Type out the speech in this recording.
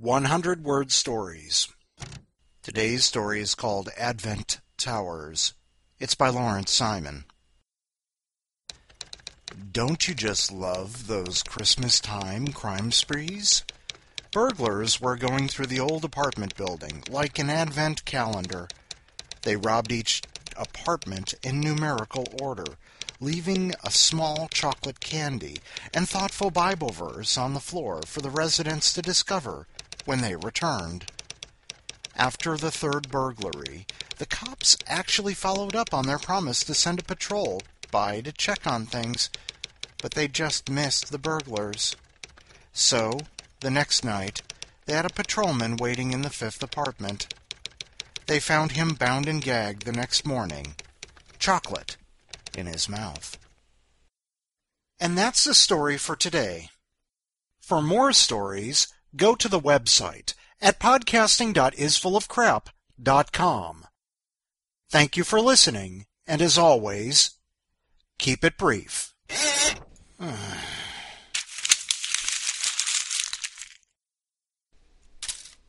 100-word stories. Today's story is called Advent Towers. It's by Lawrence Simon. Don't you just love those Christmas time crime sprees? Burglars were going through the old apartment building like an Advent calendar. They robbed each apartment in numerical order, leaving a small chocolate candy and thoughtful Bible verse on the floor for the residents to discover when they returned. After the third burglary, the cops actually followed up on their promise to send a patrol by to check on things, but they just missed the burglars. So, the next night, they had a patrolman waiting in the fifth apartment. They found him bound and gagged the next morning, chocolate in his mouth. And that's the story for today. For more stories, go to the website at podcasting.isfullofcrap.com. Thank you for listening, and as always, keep it brief.